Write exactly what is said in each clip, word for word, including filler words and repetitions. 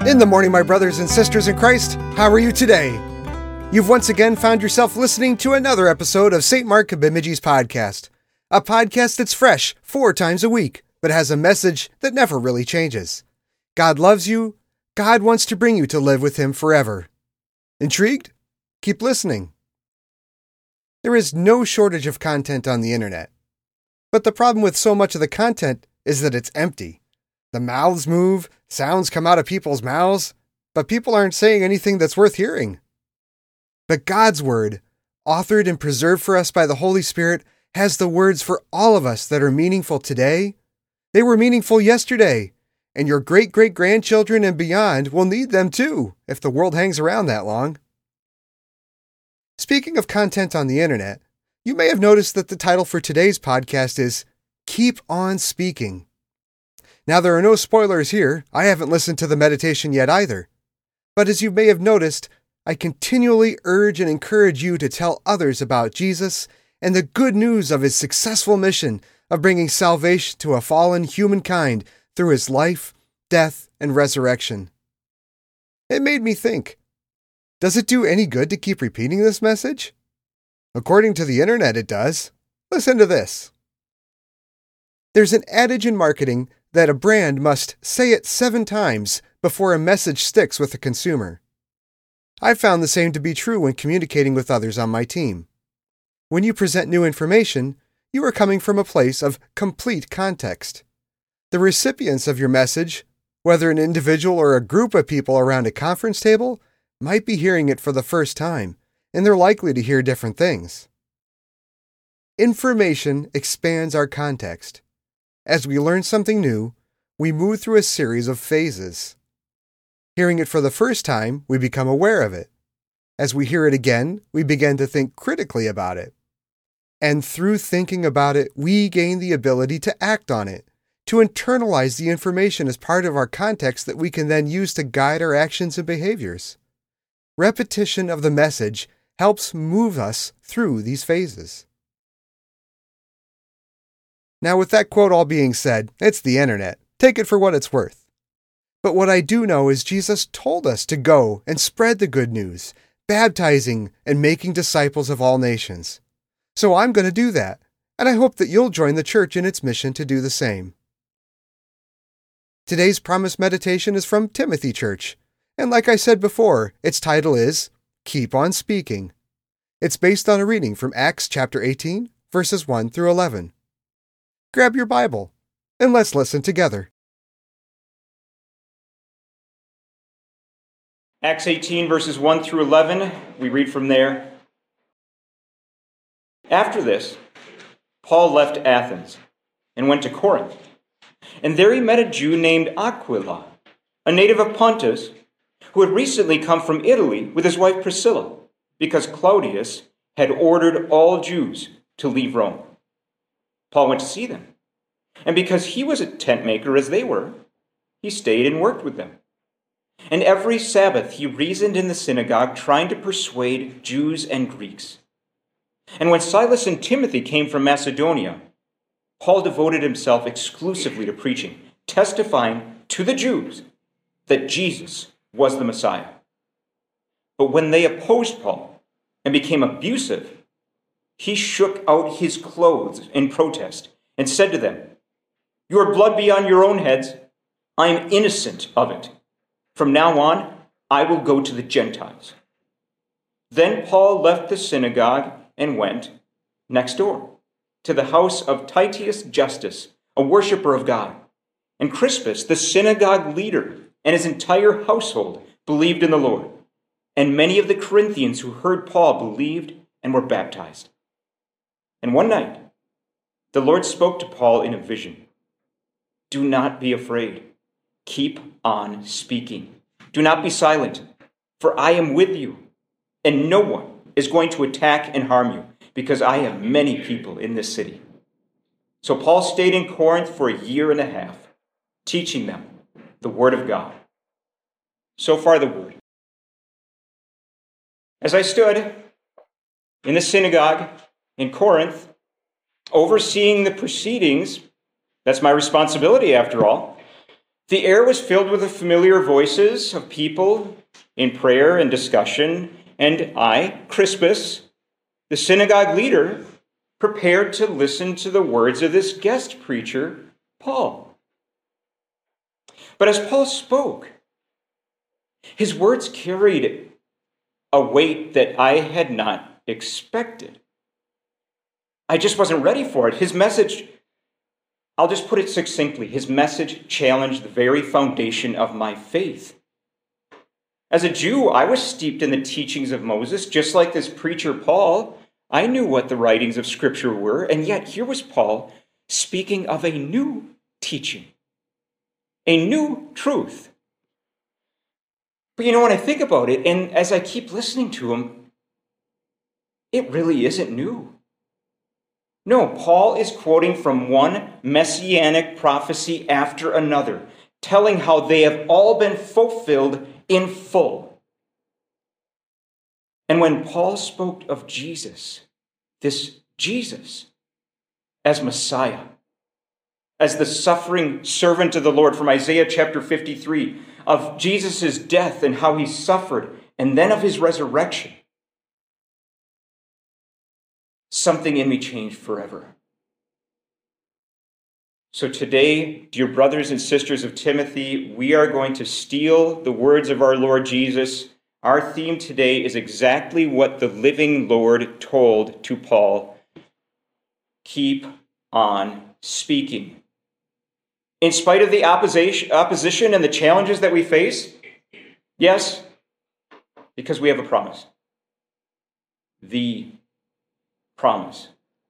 In the morning, my brothers and sisters in Christ, how are you today? You've once again found yourself listening to another episode of Saint Mark of Bemidji's podcast, a podcast that's fresh four times a week, but has a message that never really changes. God loves you. God wants to bring you to live with Him forever. Intrigued? Keep listening. There is no shortage of content on the internet, but the problem with so much of the content is that it's empty. The mouths move, sounds come out of people's mouths, but people aren't saying anything that's worth hearing. But God's Word, authored and preserved for us by the Holy Spirit, has the words for all of us that are meaningful today. They were meaningful yesterday, and your great-great-grandchildren and beyond will need them too, if the world hangs around that long. Speaking of content on the internet, you may have noticed that the title for today's podcast is Keep On Speaking. Now, there are no spoilers here. I haven't listened to the meditation yet either. But as you may have noticed, I continually urge and encourage you to tell others about Jesus and the good news of His successful mission of bringing salvation to a fallen humankind through His life, death, and resurrection. It made me think, does it do any good to keep repeating this message? According to the internet, it does. Listen to this. There's an adage in marketing that a brand must say it seven times before a message sticks with the consumer. I've found the same to be true when communicating with others on my team. When you present new information, you are coming from a place of complete context. The recipients of your message, whether an individual or a group of people around a conference table, might be hearing it for the first time, and they're likely to hear different things. Information expands our context. As we learn something new, we move through a series of phases. Hearing it for the first time, we become aware of it. As we hear it again, we begin to think critically about it. And through thinking about it, we gain the ability to act on it, to internalize the information as part of our context that we can then use to guide our actions and behaviors. Repetition of the message helps move us through these phases. Now, with that quote all being said, it's the internet. Take it for what it's worth. But what I do know is Jesus told us to go and spread the good news, baptizing and making disciples of all nations. So I'm going to do that, and I hope that you'll join the church in its mission to do the same. Today's promise meditation is from Timothy Church, and like I said before, its title is Keep On Speaking. It's based on a reading from Acts chapter eighteen, verses one through eleven. Grab your Bible, and let's listen together. Acts eighteen, verses one through eleven, we read from there. After this, Paul left Athens and went to Corinth. And there he met a Jew named Aquila, a native of Pontus, who had recently come from Italy with his wife Priscilla, because Claudius had ordered all Jews to leave Rome. Paul went to see them, and because he was a tent maker as they were, he stayed and worked with them. And every Sabbath he reasoned in the synagogue, trying to persuade Jews and Greeks. And when Silas and Timothy came from Macedonia, Paul devoted himself exclusively to preaching, testifying to the Jews that Jesus was the Messiah. But when they opposed Paul and became abusive, he shook out his clothes in protest and said to them, "Your blood be on your own heads. I am innocent of it. From now on, I will go to the Gentiles." Then Paul left the synagogue and went next door to the house of Titius Justus, a worshiper of God. And Crispus, the synagogue leader, and his entire household believed in the Lord. And many of the Corinthians who heard Paul believed and were baptized. And one night, the Lord spoke to Paul in a vision. "Do not be afraid. Keep on speaking. Do not be silent, for I am with you, and no one is going to attack and harm you, because I have many people in this city." So Paul stayed in Corinth for a year and a half, teaching them the word of God. So far the word. As I stood in the synagogue in Corinth, overseeing the proceedings, that's my responsibility after all, The air was filled with the familiar voices of people in prayer and discussion, and I, Crispus, the synagogue leader, prepared to listen to the words of this guest preacher, Paul. But as Paul spoke, his words carried a weight that I had not expected. I just wasn't ready for it. His message, I'll just put it succinctly, his message challenged the very foundation of my faith. As a Jew, I was steeped in the teachings of Moses, just like this preacher Paul. I knew what the writings of Scripture were, and yet here was Paul speaking of a new teaching, a new truth. But you know, when I think about it, and as I keep listening to him, it really isn't new. No, Paul is quoting from one messianic prophecy after another, telling how they have all been fulfilled in full. And when Paul spoke of Jesus, this Jesus, as Messiah, as the suffering servant of the Lord, from Isaiah chapter fifty-three, of Jesus' death and how he suffered, and then of his resurrection, something in me changed forever. So today, dear brothers and sisters of Timothy, we are going to steal the words of our Lord Jesus. Our theme today is exactly what the living Lord told to Paul. Keep on speaking. In spite of the opposition, opposition and the challenges that we face, yes, because we have a promise. The promise.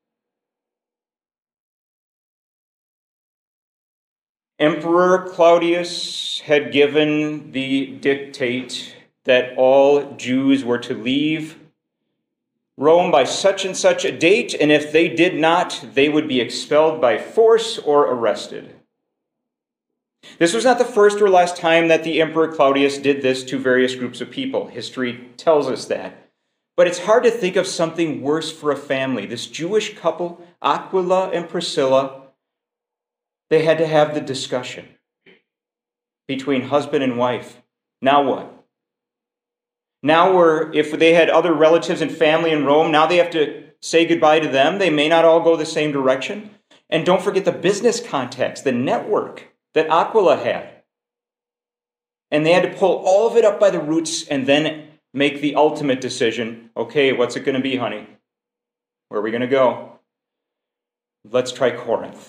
Emperor Claudius had given the dictate that all Jews were to leave Rome by such and such a date, and if they did not, they would be expelled by force or arrested. This was not the first or last time that the Emperor Claudius did this to various groups of people. History tells us that. But it's hard to think of something worse for a family. This Jewish couple, Aquila and Priscilla, they had to have the discussion between husband and wife. Now what? Now we're, if they had other relatives and family in Rome, now they have to say goodbye to them. They may not all go the same direction. And don't forget the business context, the network that Aquila had. And they had to pull all of it up by the roots and then make the ultimate decision. Okay, what's it going to be, honey? Where are we going to go? Let's try Corinth.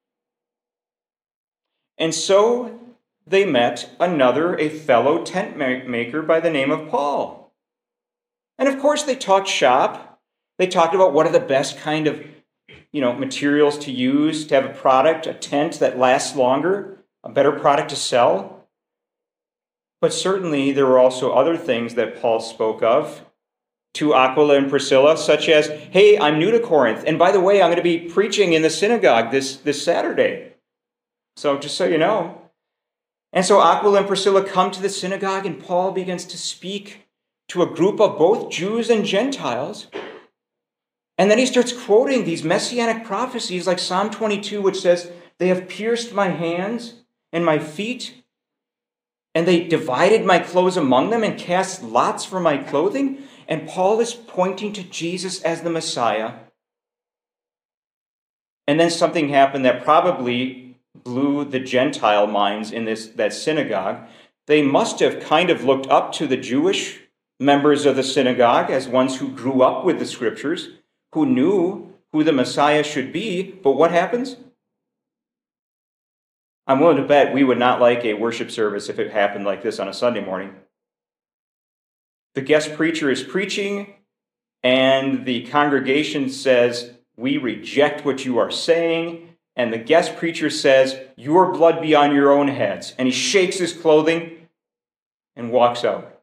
And so they met another, a fellow tent maker by the name of Paul. And of course they talked shop. They talked about what are the best kind of, you know, materials to use to have a product, a tent that lasts longer, a better product to sell. But certainly there were also other things that Paul spoke of to Aquila and Priscilla, such as, hey, I'm new to Corinth. And by the way, I'm going to be preaching in the synagogue this, this Saturday. So just so you know. And so Aquila and Priscilla come to the synagogue, and Paul begins to speak to a group of both Jews and Gentiles. And then he starts quoting these messianic prophecies like Psalm twenty-two, which says, they have pierced my hands and my feet, and they divided my clothes among them and cast lots for my clothing. And Paul is pointing to Jesus as the Messiah. And then something happened that probably blew the Gentile minds in this that synagogue. They must have kind of looked up to the Jewish members of the synagogue as ones who grew up with the scriptures, who knew who the Messiah should be. But what happens? I'm willing to bet we would not like a worship service if it happened like this on a Sunday morning. The guest preacher is preaching, and the congregation says, we reject what you are saying. And the guest preacher says, your blood be on your own heads. And he shakes his clothing and walks out.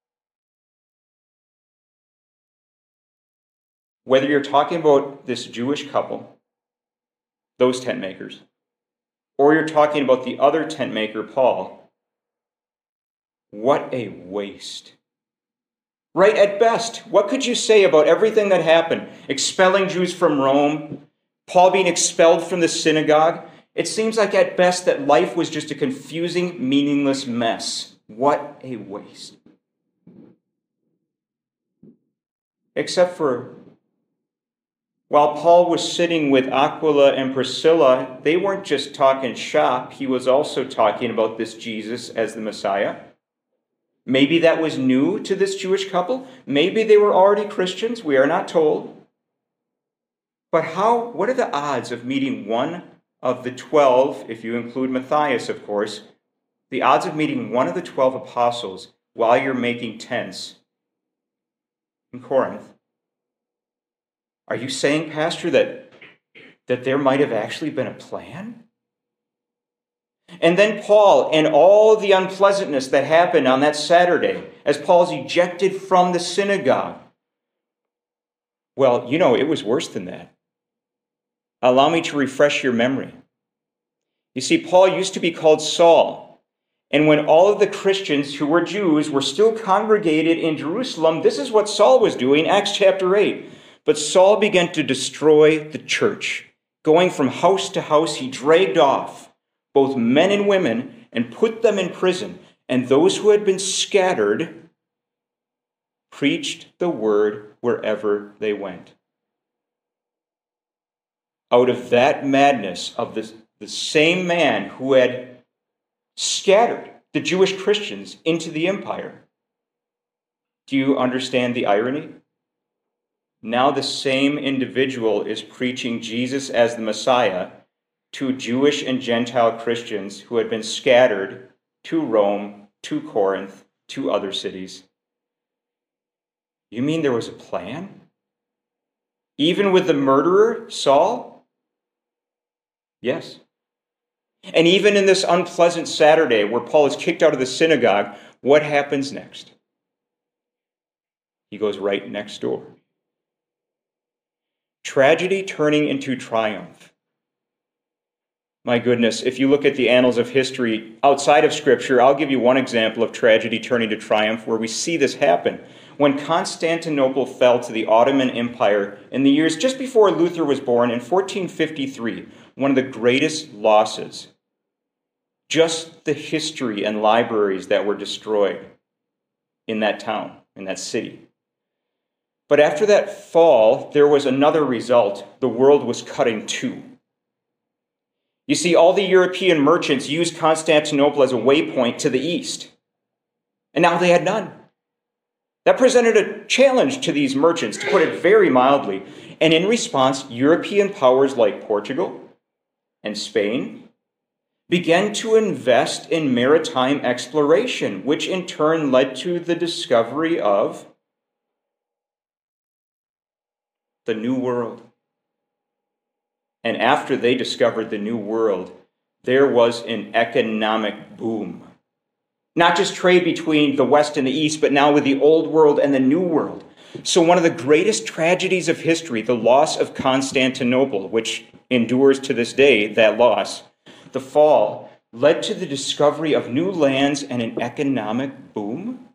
Whether you're talking about this Jewish couple, those tent makers, or you're talking about the other tent maker, Paul, what a waste. Right, at best, what could you say about everything that happened? Expelling Jews from Rome, Paul being expelled from the synagogue, It seems like at best that life was just a confusing, meaningless mess. What a waste. Except for while Paul was sitting with Aquila and Priscilla, they weren't just talking shop. He was also talking about this Jesus as the Messiah. Maybe that was new to this Jewish couple. Maybe they were already Christians. We are not told. But how? What are the odds of meeting one of the twelve, if you include Matthias, of course, the odds of meeting one of the twelve apostles while you're making tents in Corinth? Are you saying, Pastor, that, that there might have actually been a plan? And then Paul and all the unpleasantness that happened on that Saturday as Paul's ejected from the synagogue. Well, you know, it was worse than that. Allow me to refresh your memory. You see, Paul used to be called Saul. And when all of the Christians who were Jews were still congregated in Jerusalem, this is what Saul was doing, Acts chapter eight. But Saul began to destroy the church. Going from house to house, he dragged off both men and women and put them in prison. And those who had been scattered preached the word wherever they went. Out of that madness of the, the same man who had scattered the Jewish Christians into the empire. Do you understand the irony? Now the same individual is preaching Jesus as the Messiah to Jewish and Gentile Christians who had been scattered to Rome, to Corinth, to other cities. You mean there was a plan? Even with the murderer, Saul? Yes. And even in this unpleasant Saturday where Paul is kicked out of the synagogue, what happens next? He goes right next door. Tragedy turning into triumph. My goodness, if you look at the annals of history outside of Scripture, I'll give you one example of tragedy turning to triumph where we see this happen. When Constantinople fell to the Ottoman Empire in the years just before Luther was born in fourteen fifty-three, one of the greatest losses. Just the history and libraries that were destroyed in that town, in that city. But after that fall, there was another result. The world was cut in two. You see, all the European merchants used Constantinople as a waypoint to the east. And now they had none. That presented a challenge to these merchants, to put it very mildly. And in response, European powers like Portugal and Spain began to invest in maritime exploration, which in turn led to the discovery of the New World. And after they discovered the New World, there was an economic boom. Not just trade between the West and the East, but now with the Old World and the New World. So one of the greatest tragedies of history, the loss of Constantinople, which endures to this day, that loss, the fall, led to the discovery of new lands and an economic boom.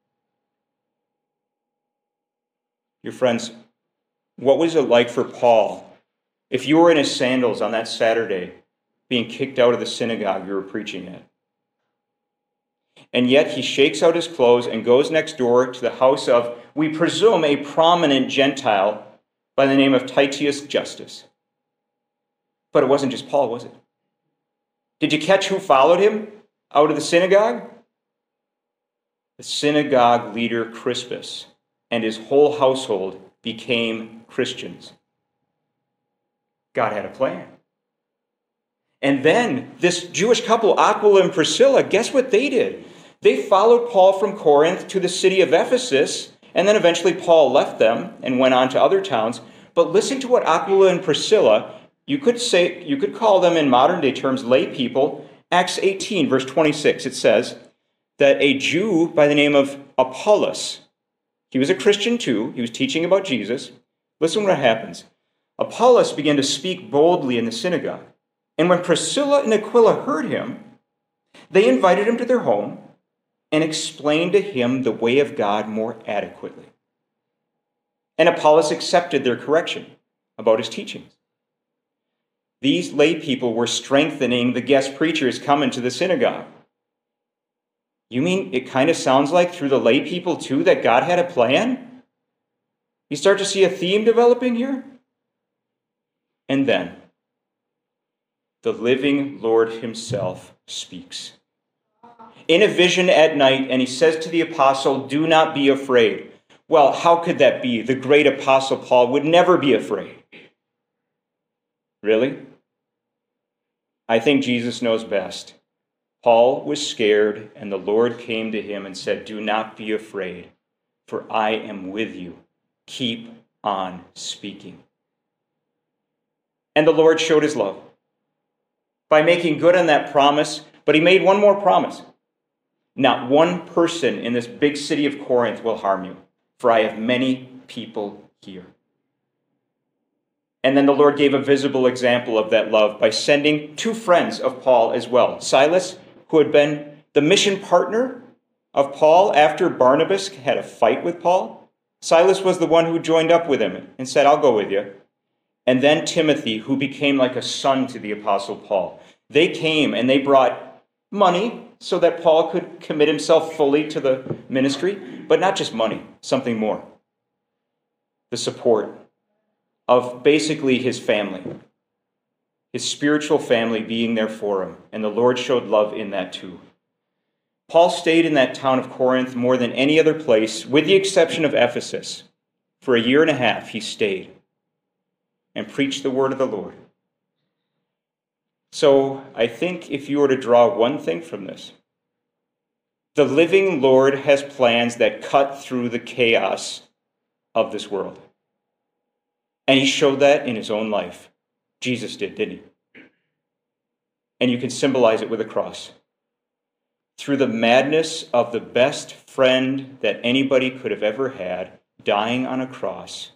Your friends, what was it like for Paul if you were in his sandals on that Saturday being kicked out of the synagogue you were preaching at? And yet he shakes out his clothes and goes next door to the house of, we presume, a prominent Gentile by the name of Titius Justus. But it wasn't just Paul, was it? Did you catch who followed him out of the synagogue? The synagogue leader Crispus and his whole household became Christians. God had a plan. And then this Jewish couple, Aquila and Priscilla, guess what they did? They followed Paul from Corinth to the city of Ephesus, and then eventually Paul left them and went on to other towns. But listen to what Aquila and Priscilla, you could say, you could call them in modern day terms lay people. Acts eighteen, verse twenty-six, it says that a Jew by the name of Apollos, he was a Christian too, he was teaching about Jesus. Listen what happens. Apollos began to speak boldly in the synagogue. And when Priscilla and Aquila heard him, they invited him to their home and explained to him the way of God more adequately. And Apollos accepted their correction about his teachings. these lay people were strengthening the guest preachers coming to the synagogue. You mean it kind of sounds like through the lay people too that God had a plan? You start to see a theme developing here? And then, the living Lord himself speaks. In a vision at night, and he says to the apostle, "Do not be afraid." Well, how could that be? The great apostle Paul would never be afraid. Really? I think Jesus knows best. Paul was scared, and the Lord came to him and said, "Do not be afraid, for I am with you. Keep on speaking." And the Lord showed his love by making good on that promise, but he made one more promise. Not one person in this big city of Corinth will harm you, for I have many people here. And then the Lord gave a visible example of that love by sending two friends of Paul as well. Silas, who had been the mission partner of Paul after Barnabas had a fight with Paul. Silas was the one who joined up with him and said, "I'll go with you." And then Timothy, who became like a son to the Apostle Paul. They came and they brought money so that Paul could commit himself fully to the ministry, but not just money, something more. The support of basically his family, his spiritual family being there for him, and the Lord showed love in that too. Paul stayed in that town of Corinth more than any other place, with the exception of Ephesus. For a year and a half he stayed and preached the word of the Lord. So I think if you were to draw one thing from this, the living Lord has plans that cut through the chaos of this world. And he showed that in his own life. Jesus did, didn't he? And you can symbolize it with a cross. Through the madness of the best friend that anybody could have ever had, dying on a cross,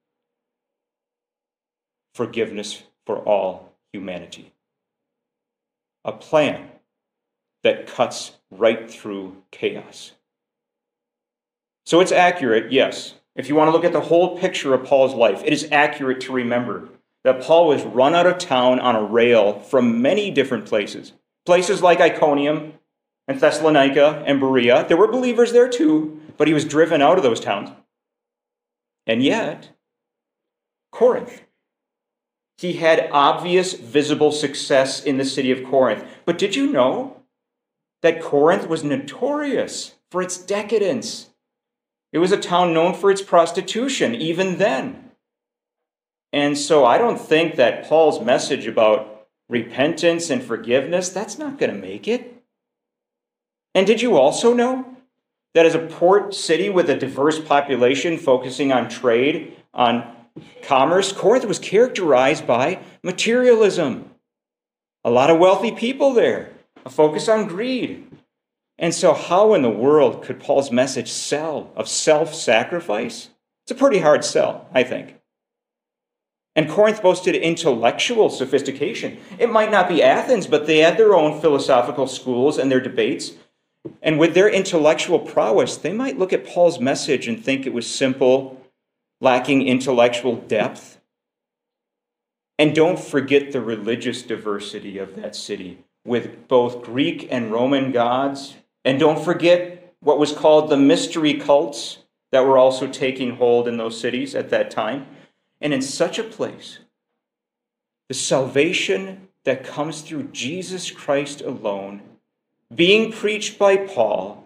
forgiveness for all humanity. A plan that cuts right through chaos. So it's accurate, yes. If you want to look at the whole picture of Paul's life, it is accurate to remember that Paul was run out of town on a rail from many different places. Places like Iconium and Thessalonica and Berea. There were believers there too, but he was driven out of those towns. And yet, Corinth. He had obvious, visible success in the city of Corinth. But did you know that Corinth was notorious for its decadence? It was a town known for its prostitution, even then. And so I don't think that Paul's message about repentance and forgiveness, that's not going to make it. And did you also know that as a port city with a diverse population focusing on trade, on commerce, Corinth was characterized by materialism. A lot of wealthy people there, a focus on greed. And so how in the world could Paul's message sell of self-sacrifice? It's a pretty hard sell, I think. And Corinth boasted intellectual sophistication. It might not be Athens, but they had their own philosophical schools and their debates. And with their intellectual prowess, they might look at Paul's message and think it was simple, lacking intellectual depth. And don't forget the religious diversity of that city, with both Greek and Roman gods. And don't forget what was called the mystery cults that were also taking hold in those cities at that time. And in such a place, the salvation that comes through Jesus Christ alone, being preached by Paul,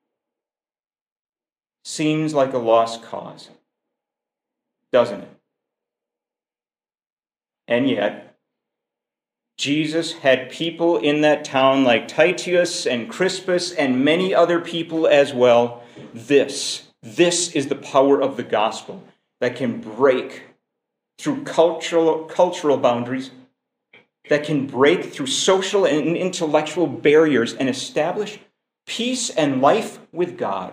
seems like a lost cause, doesn't it? And yet, Jesus had people in that town like Titius and Crispus and many other people as well. This, this is the power of the gospel that can break through cultural, cultural boundaries, that can break through social and intellectual barriers and establish peace and life with God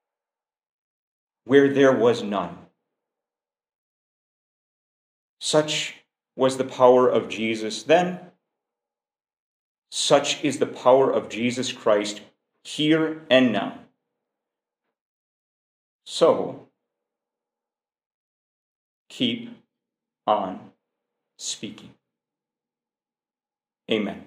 where there was none. Such was the power of Jesus then. Such is the power of Jesus Christ here and now. So, keep on speaking. Amen.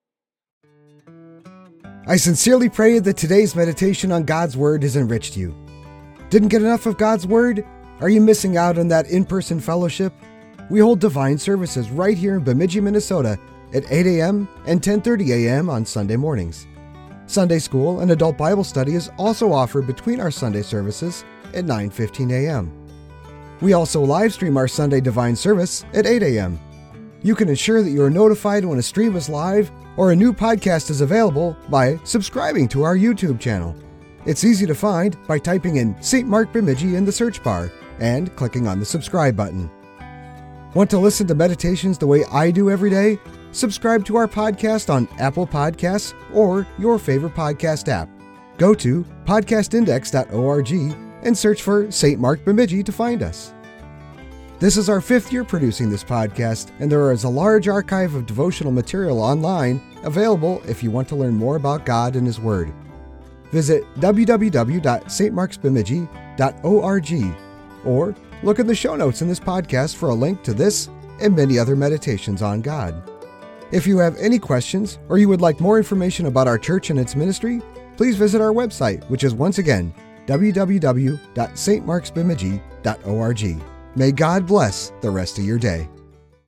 I sincerely pray that today's meditation on God's Word has enriched you. Didn't get enough of God's Word? Are you missing out on that in-person fellowship? We hold divine services right here in Bemidji, Minnesota at eight a.m. and ten thirty a.m. on Sunday mornings. Sunday school and adult Bible study is also offered between our Sunday services at nine fifteen a.m. We also live stream our Sunday divine service at eight a.m. You can ensure that you are notified when a stream is live or a new podcast is available by subscribing to our YouTube channel. It's easy to find by typing in Saint Mark Bemidji in the search bar and clicking on the subscribe button. Want to listen to meditations the way I do every day? Subscribe to our podcast on Apple Podcasts or your favorite podcast app. Go to podcast index dot org and search for Saint Mark Bemidji to find us. This is our fifth year producing this podcast, and there is a large archive of devotional material online available if you want to learn more about God and His Word. Visit w w w dot s t marks bemidji dot org or look in the show notes in this podcast for a link to this and many other meditations on God. If you have any questions or you would like more information about our church and its ministry, please visit our website, which is once again w w w dot s t marks bemidji dot org. May God bless the rest of your day.